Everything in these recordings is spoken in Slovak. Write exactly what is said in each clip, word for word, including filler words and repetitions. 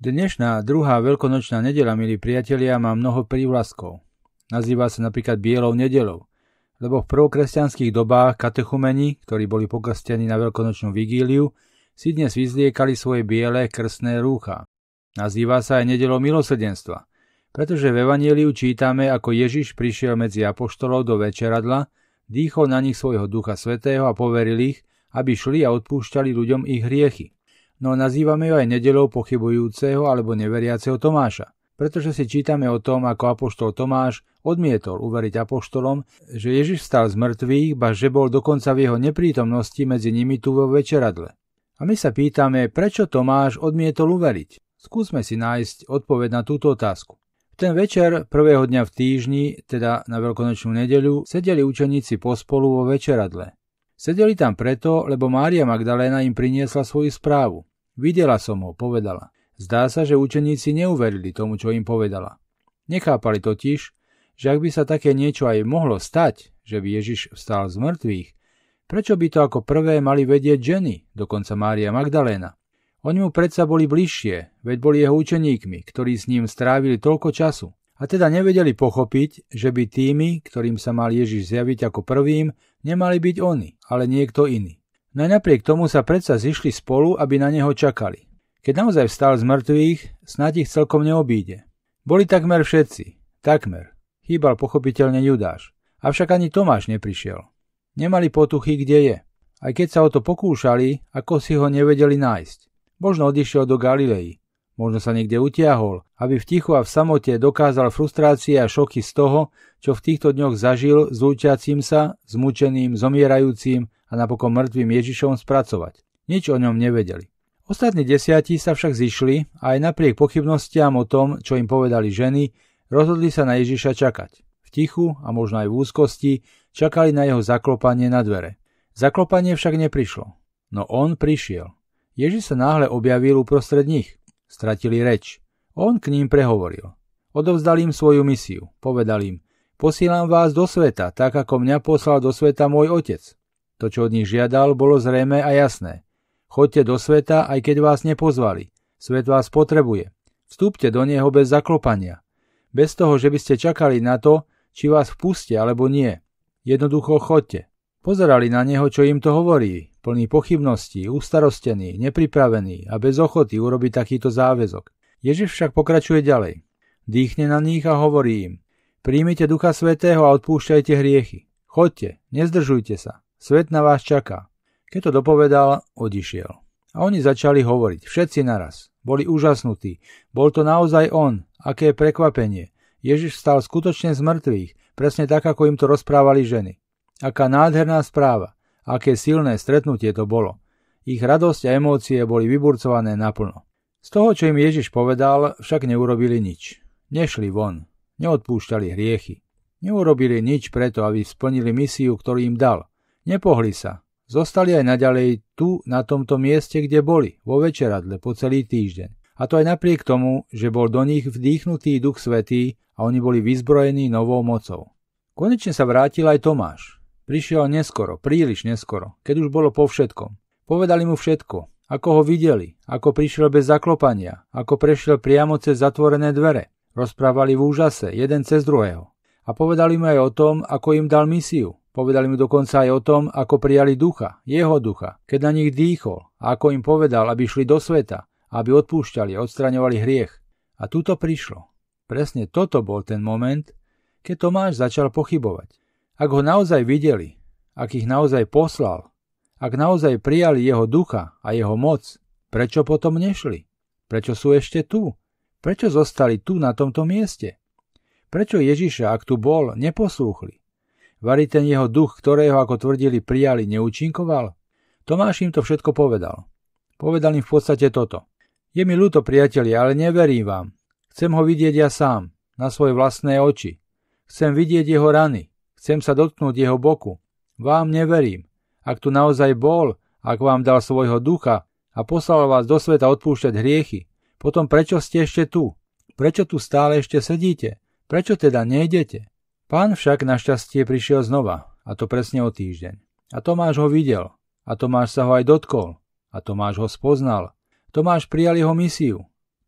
Dnešná druhá veľkonočná nedeľa, milí priatelia, má mnoho prívlastkov. Nazýva sa napríklad Bielou nedeľou, lebo v prvokresťanských dobách katechumeni, ktorí boli pokrstení na veľkonočnú vigíliu, si dnes vyzliekali svoje biele krstné rúcha. Nazýva sa aj nedeľou milosrdenstva, pretože v evanjeliu čítame, ako Ježiš prišiel medzi apoštolov do večeradla, dýchol na nich svojho Ducha Svätého a poveril ich, aby šli a odpúšťali ľuďom ich hriechy. No nazývame ju aj nedeľou pochybujúceho alebo neveriaceho Tomáša, pretože si čítame o tom, ako apoštol Tomáš odmietol uveriť apoštolom, že Ježiš vstal z mŕtvych, ba že bol dokonca v jeho neprítomnosti medzi nimi tu vo večeradle. A my sa pýtame, prečo Tomáš odmietol uveriť. Skúsme si nájsť odpoveď na túto otázku. V ten večer prvého dňa v týždni, teda na veľkonočnú nedeľu, sedeli učeníci pospolu vo večeradle. Sedeli tam preto, lebo Mária Magdaléna im priniesla svoju správu. Videla som ho, povedala. Zdá sa, že učeníci neuverili tomu, čo im povedala. Nechápali totiž, že ak by sa také niečo aj mohlo stať, že by Ježiš vstal z mŕtvych, prečo by to ako prvé mali vedieť ženy, dokonca Mária Magdaléna? Oni mu predsa boli bližšie, veď boli jeho učeníkmi, ktorí s ním strávili toľko času. A teda nevedeli pochopiť, že by tými, ktorým sa mal Ježiš zjaviť ako prvým, nemali byť oni, ale niekto iný. No aj napriek tomu sa predsa zišli spolu, aby na neho čakali. Keď naozaj vstal z mŕtvych, snáď ich celkom neobíde. Boli takmer všetci, takmer. Chýbal pochopiteľne Judáš. Avšak ani Tomáš neprišiel. Nemali potuchy, kde je. Aj keď sa o to pokúšali, ako si ho nevedeli nájsť. Možno odišiel do Galilei. Možno sa niekde utiahol, aby v tichu a v samote dokázal frustrácie a šoky z toho, čo v týchto dňoch zažil s lúčiacim sa, zmučeným, zomierajúcim a napokon mŕtvým Ježišom spracovať. Nič o ňom nevedeli. Ostatní desiatí sa však zišli a aj napriek pochybnostiam o tom, čo im povedali ženy, rozhodli sa na Ježiša čakať. V tichu a možno aj v úzkosti čakali na jeho zaklopanie na dvere. Zaklopanie však neprišlo. No on prišiel. Ježiš sa náhle objavil uprostred nich. Stratili reč. On k ním prehovoril. Odovzdal im svoju misiu. Povedal im: posielam vás do sveta, tak ako mňa poslal do sveta môj otec. To, čo od nich žiadal, bolo zrejmé a jasné. Choďte do sveta, aj keď vás nepozvali. Svet vás potrebuje. Vstúpte do neho bez zaklopania. Bez toho, že by ste čakali na to, či vás vpustia alebo nie. Jednoducho choďte. Pozerali na neho, čo im to hovorí, plný pochybností, ustarostený, nepripravený a bez ochoty urobiť takýto záväzok. Ježiš však pokračuje ďalej. Dýchne na nich a hovorí im: príjmite Ducha Svätého a odpúšťajte hriechy. Choďte, nezdržujte sa. Svet na vás čaká. Keď to dopovedal, odišiel. A oni začali hovoriť, všetci naraz. Boli úžasnutí. Bol to naozaj on. Aké prekvapenie. Ježiš vstal skutočne z mŕtvych, presne tak, ako im to rozprávali ženy. Aká nádherná správa. Aké silné stretnutie to bolo. Ich radosť a emócie boli vyburcované naplno. Z toho, čo im Ježiš povedal, však neurobili nič. Nešli von. Neodpúšťali hriechy. Neurobili nič preto, aby splnili misiu, ktorú im dal. Nepohli sa. Zostali aj naďalej tu, na tomto mieste, kde boli, vo večeradle po celý týždeň. A to aj napriek tomu, že bol do nich vdýchnutý Duch Svätý a oni boli vyzbrojení novou mocou. Konečne sa vrátil aj Tomáš. Prišiel neskoro, príliš neskoro, keď už bolo po všetkom. Povedali mu všetko, ako ho videli, ako prišiel bez zaklopania, ako prešiel priamo cez zatvorené dvere. Rozprávali v úžase, jeden cez druhého. A povedali mu aj o tom, ako im dal misiu. Povedali mu dokonca aj o tom, ako prijali ducha, jeho ducha, keď na nich dýchol a ako im povedal, aby šli do sveta, aby odpúšťali a odstraňovali hriech. A tuto prišlo. Presne toto bol ten moment, keď Tomáš začal pochybovať. Ak ho naozaj videli, ak ich naozaj poslal, ak naozaj prijali jeho ducha a jeho moc, prečo potom nešli? Prečo sú ešte tu? Prečo zostali tu na tomto mieste? Prečo Ježiša, ak tu bol, neposlúchli? Vari ten jeho duch, ktorého, ako tvrdili, prijali, neúčinkoval? Tomáš im to všetko povedal. Povedal im v podstate toto. Je mi ľúto, priatelia, ale neverím vám. Chcem ho vidieť ja sám, na svoje vlastné oči. Chcem vidieť jeho rany. Chcem sa dotknúť jeho boku. Vám neverím. Ak tu naozaj bol, ak vám dal svojho ducha a poslal vás do sveta odpúšťať hriechy, potom prečo ste ešte tu? Prečo tu stále ešte sedíte? Prečo teda nejdete? Pán však našťastie prišiel znova, a to presne o týždeň. A Tomáš ho videl, a Tomáš sa ho aj dotkol, a Tomáš ho spoznal. Tomáš prijal jeho misiu.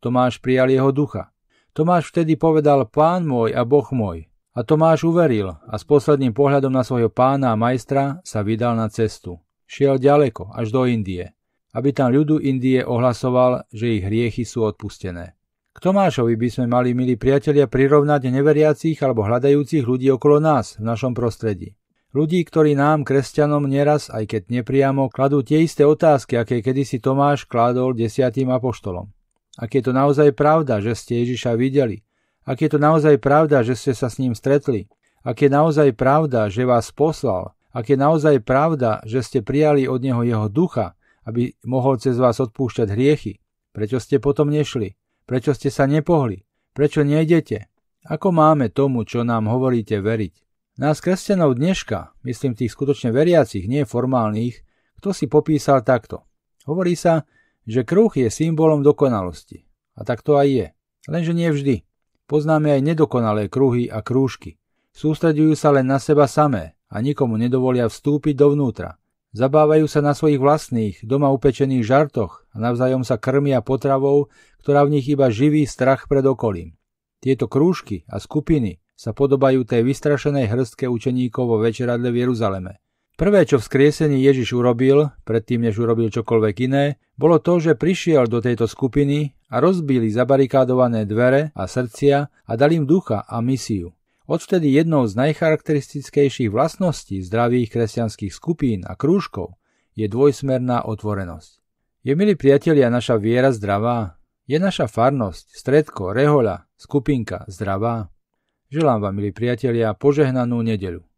Tomáš prijal jeho ducha. Tomáš vtedy povedal Pán môj a Boh môj. A Tomáš uveril a s posledným pohľadom na svojho pána a majstra sa vydal na cestu. Šiel ďaleko, až do Indie, aby tam ľudu Indie ohlasoval, že ich hriechy sú odpustené. K Tomášovi by sme mali, milí priatelia, prirovnať neveriacich alebo hľadajúcich ľudí okolo nás v našom prostredí. Ľudí, ktorí nám, kresťanom, neraz, aj keď nepriamo, kladú tie isté otázky, aké kedysi Tomáš kládol desiatim apoštolom. Ak je to naozaj pravda, že ste Ježiša videli? Ak je to naozaj pravda, že ste sa s ním stretli? Ak je naozaj pravda, že vás poslal? Ak je naozaj pravda, že ste prijali od neho jeho ducha, aby mohol cez vás odpúšťať hriechy? Prečo ste potom nešli? Prečo ste sa nepohli? Prečo nejdete? Ako máme tomu, čo nám hovoríte, veriť? Nás kresťanov dneška, myslím tých skutočne veriacich, nie formálnych, kto si popísal takto. Hovorí sa, že kruh je symbolom dokonalosti. A tak to aj je. Lenže nie vždy. Poznáme aj nedokonalé kruhy a krúžky. Sústreďujú sa len na seba samé a nikomu nedovolia vstúpiť dovnútra. Zabávajú sa na svojich vlastných, doma upečených žartoch a navzájom sa krmia potravou, ktorá v nich iba živí strach pred okolím. Tieto krúžky a skupiny sa podobajú tej vystrašenej hrstke učeníkov vo večeradle v Jeruzaleme. Prvé, čo v skriesení Ježiš urobil, predtým než urobil čokoľvek iné, bolo to, že prišiel do tejto skupiny a rozbili zabarikádované dvere a srdcia a dal im ducha a misiu. Odvtedy jednou z najcharakteristickejších vlastností zdravých kresťanských skupín a krúžkov je dvojsmerná otvorenosť. Je, milí priatelia, naša viera zdravá? Je naša farnosť, stredko, rehoľa, skupinka zdravá? Želám vám, milí priatelia, požehnanú nedeľu.